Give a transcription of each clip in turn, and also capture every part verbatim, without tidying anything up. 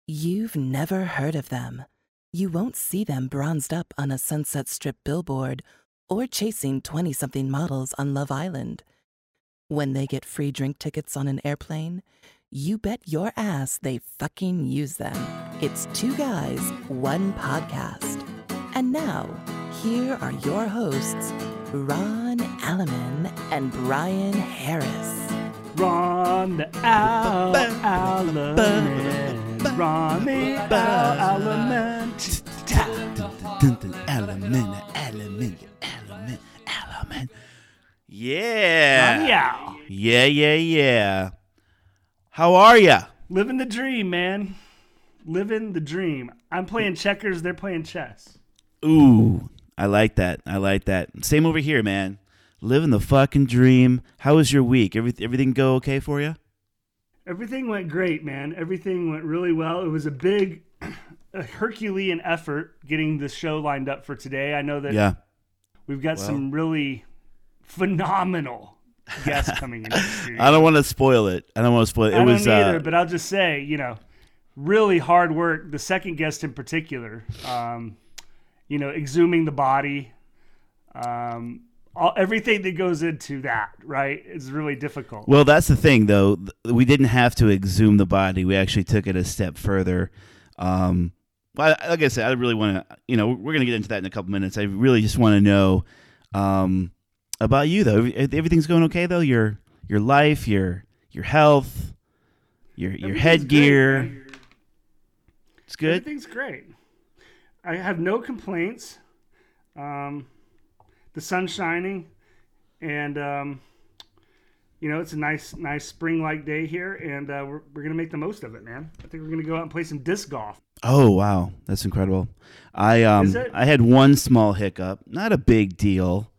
You've never heard of them. You won't see them bronzed up on a Sunset Strip billboard or chasing twenty-something models on Love Island. When they get free drink tickets on an airplane, you bet your ass they fucking use them. It's Two Guys, One Podcast. And now, here are your hosts, Ron Alleman and Brian Harris. Ron the Al Alleman. Ron the Al Alleman. Alleman, Alleman, Alleman, Alleman. Yeah. Ron the Al. Yeah, yeah, yeah. How are ya? Living the dream, man. Living the dream. I'm playing checkers. They're playing chess. Ooh, I like that. I like that. Same over here, man. Living the fucking dream. How was your week? Every, everything go okay for you? Everything went great, man. Everything went really well. It was a big, a Herculean effort getting the show lined up for today. I know that yeah. we've got well. some really phenomenal guests coming in the studio. I don't want to spoil it. I don't want to spoil it. It I was, don't either, uh, but I'll just say, you know, really hard work. The second guest in particular, um, you know, exhuming the body, um, all, everything that goes into that, right, is really difficult. Well, that's the thing, though. We didn't have to exhume the body. We actually took it a step further. Um, like I said, I really want to, you know, we're going to get into that in a couple minutes. I really just want to know um, about you, though. Everything's going okay, though? Your your life, your your health, your your headgear. Great, it's good? Everything's great. I have no complaints. Um, the sun's shining, and um, you know, it's a nice, nice spring-like day here, and uh, we're we're gonna make the most of it, man. I think we're gonna go out and play some disc golf. Oh wow, that's incredible. I um Is it? I had one small hiccup, not a big deal,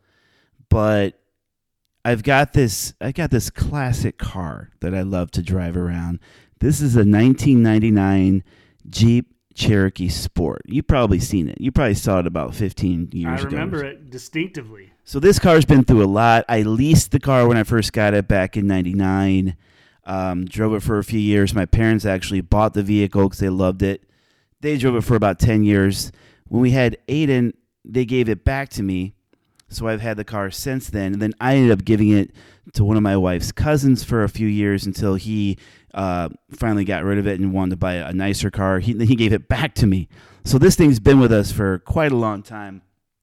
but I've got this I got this classic car that I love to drive around. This is a nineteen ninety-nine Jeep Cherokee Sport. You've probably seen it. You probably saw it about fifteen years ago. I remember it distinctively. So this car's been through a lot. I leased the car when I first got it back in ninety-nine. Um, drove it for a few years. My parents actually bought the vehicle because they loved it. They drove it for about ten years. When we had Aiden, they gave it back to me. So I've had the car since then. And then I ended up giving it to one of my wife's cousins for a few years until he uh, finally got rid of it and wanted to buy a nicer car. He, he gave it back to me. So this thing's been with us for quite a long time.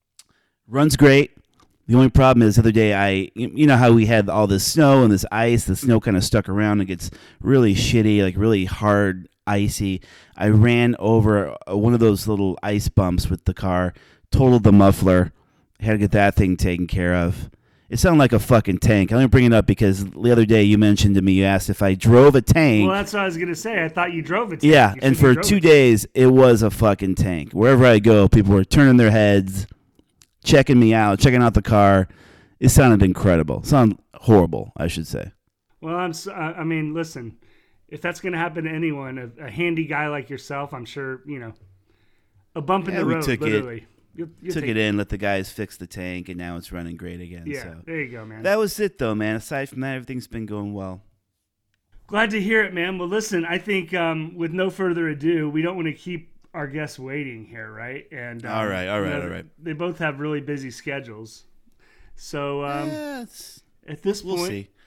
Runs great. The only problem is the other day, I you know how we had all this snow and this ice. The snow kind of stuck around and gets really shitty, like really hard, icy. I ran over one of those little ice bumps with the car, totaled the muffler. Had to get that thing taken care of. It sounded like a fucking tank. I only bring it up because the other day you mentioned to me, you asked if I drove a tank. Well, that's what I was going to say. I thought you drove it. Yeah, you and for two days, it was a fucking tank. Wherever I go, people were turning their heads, checking me out, checking out the car. It sounded incredible. It sounded horrible, I should say. Well, I'm. So, I mean, listen. If that's going to happen to anyone, a, a handy guy like yourself, I'm sure, you know, a bump in Yeah, the we road, took literally. It. You'll, you'll Took take it in, let the guys fix the tank, and now it's running great again. Yeah, so. there you go, man. That was it, though, man. Aside from that, everything's been going well. Glad to hear it, man. Well, listen, I think um, with no further ado, we don't want to keep our guests waiting here, right? And um, all right, all right, you know, all right. They both have really busy schedules, so um, Yeah, at this we'll point, see.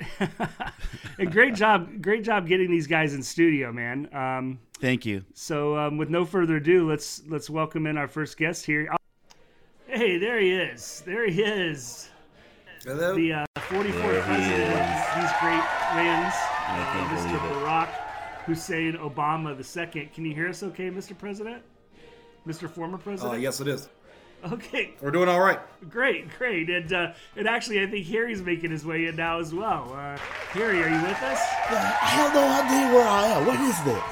a great job, great job getting these guys in studio, man. Um, Thank you. So, um, with no further ado, let's let's welcome in our first guest here. Hey, there he is. There he is. Hello. The uh, forty-fourth president of these great lands, uh, Mister Barack Hussein Obama the second. Can you hear us okay, Mister President? Mister Former President? Uh, yes, it is. Okay. We're doing all right. Great, great. And, uh, and actually, I think Harry's making his way in now as well. Uh, Harry, are you with us? I have no idea where I am. What is this?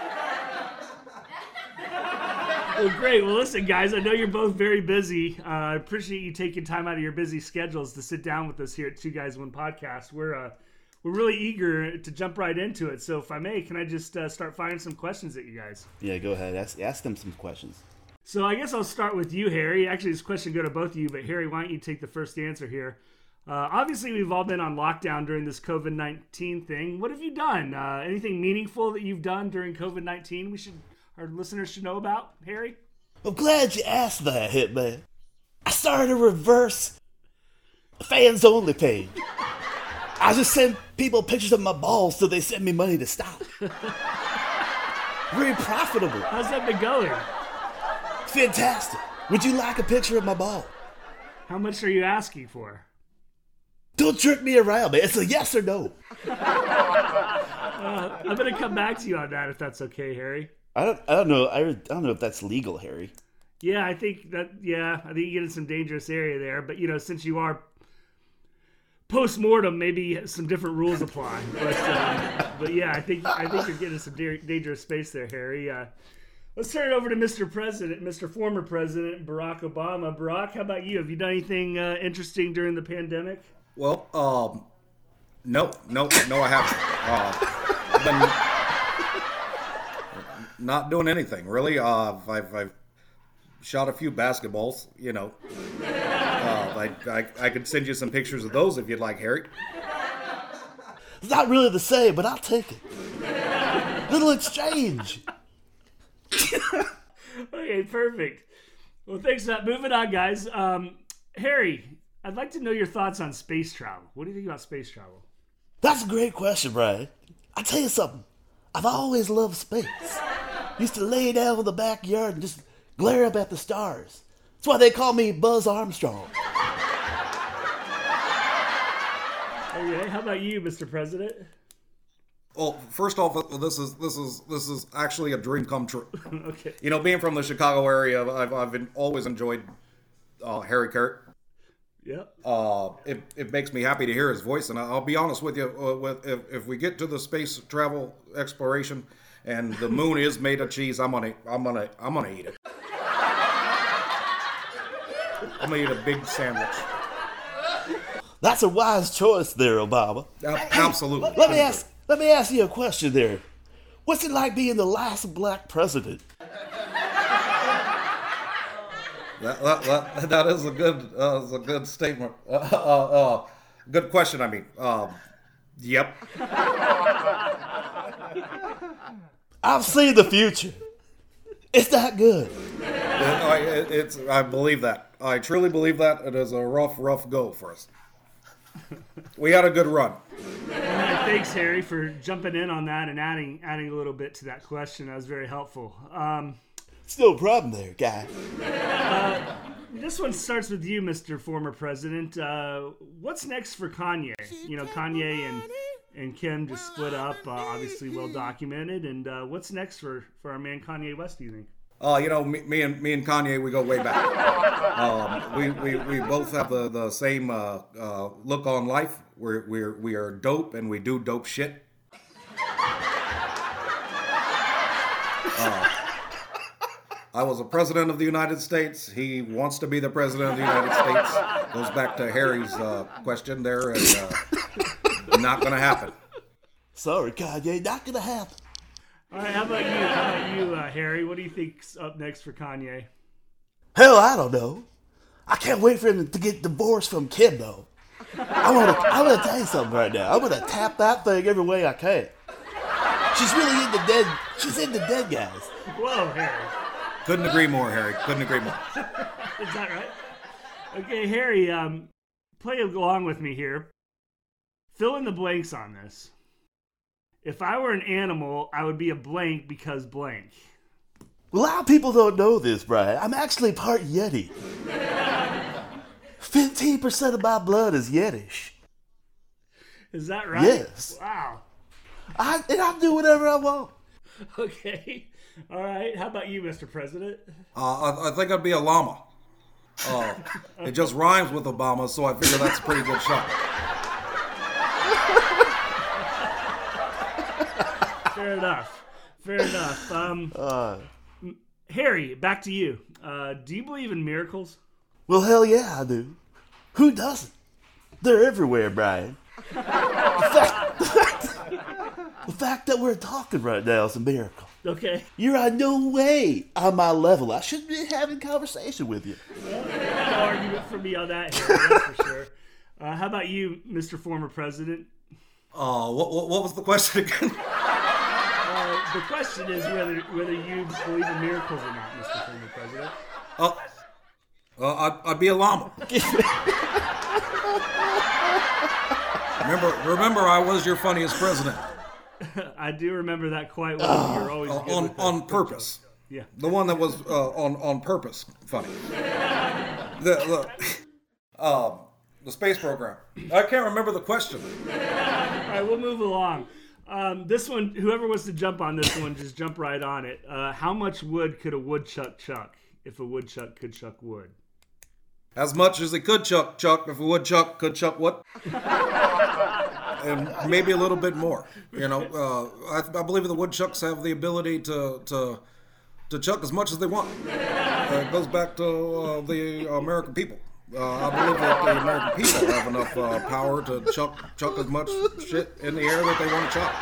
Well, great. Well, listen, guys, I know you're both very busy. Uh, I appreciate you taking time out of your busy schedules to sit down with us here at Two Guys One Podcast. We're uh, we're really eager to jump right into it. So, if I may, can I just uh, start firing some questions at you guys? Yeah, go ahead. Ask, ask them some questions. So, I guess I'll start with you, Harry. Actually, this question go to both of you, but Harry, why don't you take the first answer here? Uh, obviously, we've all been on lockdown during this COVID nineteen thing. What have you done? Uh, anything meaningful that you've done during COVID nineteen? We should, our listeners should know about, Harry. I'm glad you asked that, Hitman. I started a reverse fans only page. I just send people pictures of my balls so they send me money to stop. Very profitable. How's that been going? Fantastic. Would you like a picture of my ball? How much are you asking for? Don't trick me around, man. It's a yes or no. Uh, I'm going to come back to you on that if that's okay, Harry. I don't, I don't know. I, I don't know if that's legal, Harry. Yeah, I think that, yeah, I think you get in some dangerous area there. But, you know, since you are post-mortem, maybe some different rules apply. But, uh, but yeah, I think I think you're getting some da- dangerous space there, Harry. Uh, let's turn it over to Mister President, Mister Former President Barack Obama. Barack, how about you? Have you done anything uh, interesting during the pandemic? Well, um, no, no, no, I haven't. Uh, I've been not doing anything, really. Uh, I've, I've shot a few basketballs, you know. Uh, I, I, I could send you some pictures of those if you'd like, Harry. It's not really the same, but I'll take it. Little exchange. Okay, perfect. Well, thanks for that. Moving on, guys. Um, Harry, I'd like to know your thoughts on space travel. What do you think about space travel? That's a great question, Brian. I'll tell you something. I've always loved space. Used to lay down in the backyard and just glare up at the stars. That's why they call me Buzz Armstrong. Okay, how about you, Mister President? Well, first off, this is this is this is actually a dream come true. Okay. You know, being from the Chicago area, I've I've been, always enjoyed uh, Harry Carey. Yep. Uh, it, it makes me happy to hear his voice, and I'll be honest with you. Uh, with if, if we get to the space travel exploration, and the moon is made of cheese, I'm gonna I'm gonna I'm gonna eat it. I'm gonna eat a big sandwich. That's a wise choice there, Obama. Uh, absolutely. Let, let me ask. Let me ask you a question there. What's it like being the last black president? That, that, that, that is a good uh, is a good statement. Uh, uh, uh, good question. I mean, um, yep. I've seen the future. It's that good. It, I, it, it's I believe that. I truly believe that. It is a rough, rough go for us. We had a good run. All right, thanks, Harry, for jumping in on that and adding adding a little bit to that question. That was very helpful. Um, It's no problem there, guy. uh, this one starts with you, Mister Former President. Uh, what's next for Kanye? You know, Kanye and and Kim just split up, uh, obviously well documented. And uh, what's next for, for our man Kanye West, do you think? Uh, you know, me, me and me and Kanye, we go way back. Um, we, we we both have the the same uh, uh, look on life. We're we're we are dope, and we do dope shit. Uh, I was a president of the United States. He wants to be the president of the United States. Goes back to Harry's uh, question there, and uh, not gonna happen. Sorry, Kanye, not gonna happen. All right, how about you? How about you, uh, Harry? What do you think's up next for Kanye? Hell, I don't know. I can't wait for him to get divorced from Kim, though. I want to. I'm gonna tell you something right now. I'm gonna tap that thing every way I can. She's really into dead. She's into dead guys. Whoa, Harry. Couldn't agree more, Harry. Couldn't agree more. Is that right? Okay, Harry, um, play along with me here. Fill in the blanks on this. If I were an animal, I would be a blank because blank. A lot of people don't know this, Brian. I'm actually part Yeti. fifteen percent of my blood is Yetish. Is that right? Yes. Wow. I, and I do whatever I want. Okay. All right. How about you, Mister President? Uh, I, I think I'd be a llama. Uh, it just rhymes with Obama, so I figure that's a pretty good shot. Fair enough. Fair enough. Um, Uh, Harry, back to you. Uh, do you believe in miracles? well, hell yeah, I do. Who doesn't? They're everywhere, Brian. The fact, the fact, the fact that we're talking right now is a miracle. Okay. You're on no way on my level. I shouldn't be having conversation with you. No argument for me on that, Harry, that's for sure. Uh, how about you, Mister Former President? Uh, what, what what was the question again? Uh, the question is whether whether you believe in miracles or not, Mister Former President. Uh, uh, I'd, I'd be a llama. remember, remember, I was your funniest president. I do remember that quite well. You're always Uh, good on with the- on purpose. Yeah. The one that was uh, on on purpose funny. the the um the space program. I can't remember the question. All right, we'll move along. Um, this one, whoever wants to jump on this one, just jump right on it. Uh, how much wood could a woodchuck chuck if a woodchuck could chuck wood? As much as he could chuck chuck if a woodchuck could chuck what? And maybe a little bit more. You know, uh, I, I believe the woodchucks have the ability to to to chuck as much as they want. Uh, it goes back to uh, the American people. Uh, I believe that the American people have enough uh, power to chuck chuck as much shit in the air that they want to chuck.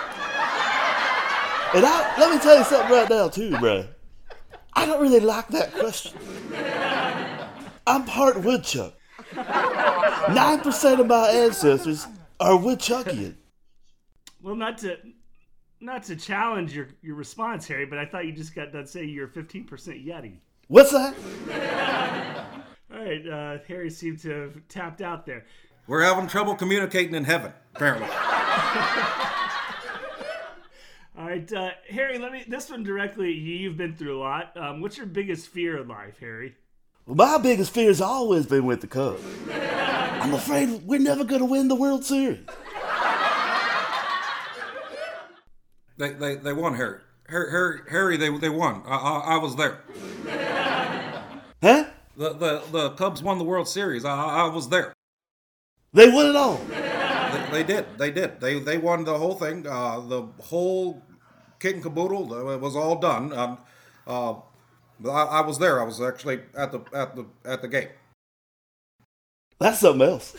And I, let me tell you something right now, too, bro. I don't really like that question. I'm part woodchuck. Nine percent of my ancestors are woodchuckian. Well, not to not to challenge your, your response, Harry, but I thought you just got done saying you're fifteen percent Yeti. What's that? All right, uh, Harry seemed to have tapped out there. We're having trouble communicating in heaven, apparently. All right, uh, Harry, let me. This one directly. you- You've been through a lot. Um, what's your biggest fear in life, Harry? Well, my biggest fear has always been with the Cubs. I'm afraid we're never going to win the World Series. They they, they won, Harry. Harry, Harry, Harry they they won. I, I, I was there. Huh? The, the the Cubs won the World Series. I, I was there. They won it all. They, they did. They did. They they won the whole thing. Uh, the whole kit and caboodle. uh, It was all done. Um, uh, I, I was there. I was actually at the at the at the game. That's something else.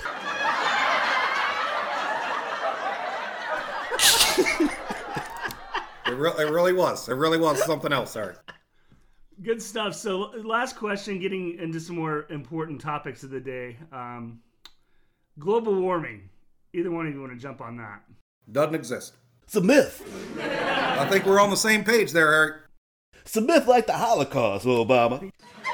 It, re- it really was. It really was something else, Harry. Good stuff. So, last question, getting into some more important topics of the day. Um, global warming. Either one of you want to jump on that? Doesn't exist. It's a myth. I think we're on the same page there, Harry. It's a myth like the Holocaust, Obama.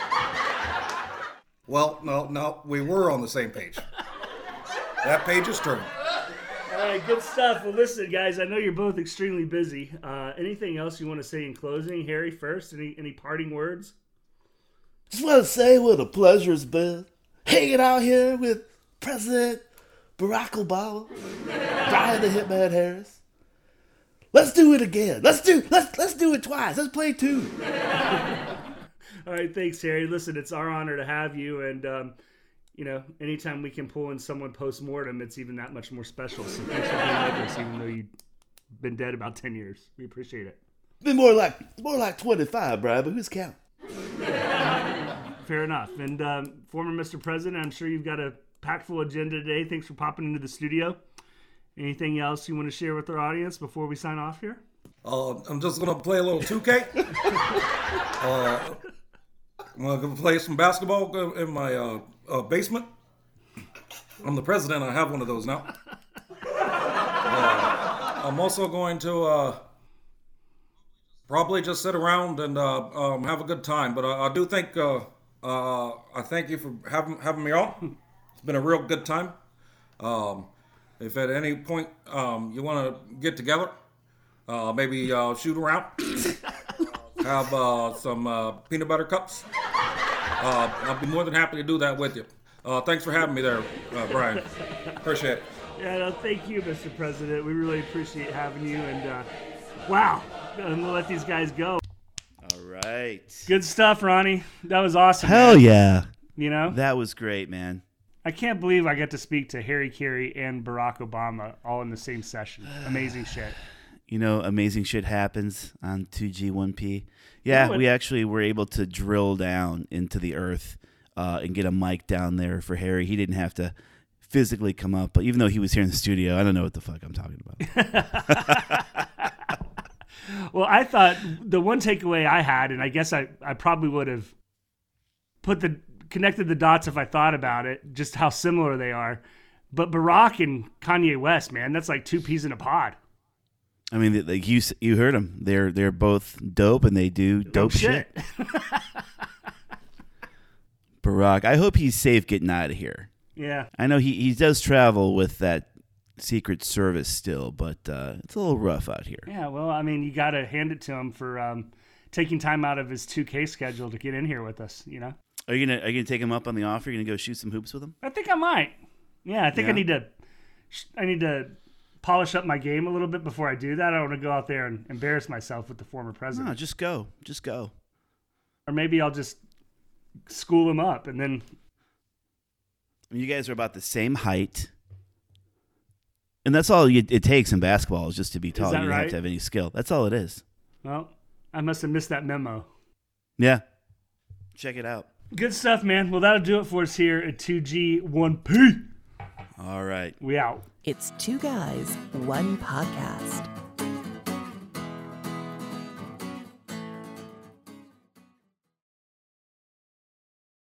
Well, no, no, we were on the same page. That page is turned. All right, good stuff. Well, listen, guys, I know you're both extremely busy. Uh, anything else you want to say in closing? Harry first. Any any parting words? Just want to say what a pleasure it's been hanging out here with President Barack Obama, Brian the Hitman Harris. Let's do it again. Let's do let's let's do it twice. Let's play two. All right, thanks, Harry. Listen, it's our honor to have you, and um, you know, anytime we can pull in someone post-mortem, it's even that much more special. So thanks for being with us, even though you've been dead about ten years. We appreciate it. Been more like more like twenty-five, Brian, but who's counting? Fair enough. And um, former Mister President, I'm sure you've got a packed full agenda today. Thanks for popping into the studio. Anything else you want to share with our audience before we sign off here? Uh, I'm just gonna play a little two K. uh, I'm gonna play some basketball in my uh, uh, basement. I'm the president. I have one of those now. Uh, I'm also going to uh, probably just sit around and uh, um, have a good time. But I, I do think uh, uh, I thank you for having having me on. It's been a real good time. Um, if at any point um, you want to get together, uh, maybe uh, shoot around, have uh, some uh, peanut butter cups. Uh, I'll be more than happy to do that with you. Uh, thanks for having me there, uh, Brian. Appreciate it. Yeah, no, thank you, Mister President. We really appreciate having you. And uh, wow, I'm gonna let these guys go. All right. Good stuff, Ronnie. That was awesome. Hell man. yeah. You know, That was great, man. I can't believe I got to speak to Harry Carey and Barack Obama all in the same session. Amazing shit. You know, amazing shit happens on two G one P. Yeah, You know we actually were able to drill down into the earth uh, and get a mic down there for Harry. He didn't have to physically come up, but even though he was here in the studio, I don't know what the fuck I'm talking about. Well, I thought the one takeaway I had, and I guess I, I probably would have put the connected the dots if I thought about it, just how similar they are, But Barack and Kanye West, man, that's like two peas in a pod. I mean, like you you heard them. They're they're both dope, and they do dope, Dope shit. shit. Barack, I hope he's safe getting out of here. Yeah. I know he, he does travel with that Secret Service still, but uh, it's a little rough out here. Yeah, well, I mean, you got to hand it to him for um, taking time out of his two K schedule to get in here with us, you know? Are you gonna are you gonna take him up on the offer? Are you gonna go shoot some hoops with him? I think I might. Yeah, I think Yeah. I need to I need to polish up my game a little bit before I do that. I don't want to go out there and embarrass myself with the former president. No, just go. Just go. Or maybe I'll just school him up and then I mean, you guys are about the same height. And that's all you, it takes in basketball is just to be tall. that You don't have right? to have any skill. That's all it is. well, I must have missed that memo. Yeah. Check it out. Good stuff, man. Well, that'll do it for us here at two G one P. All right. We out. It's Two Guys, One Podcast.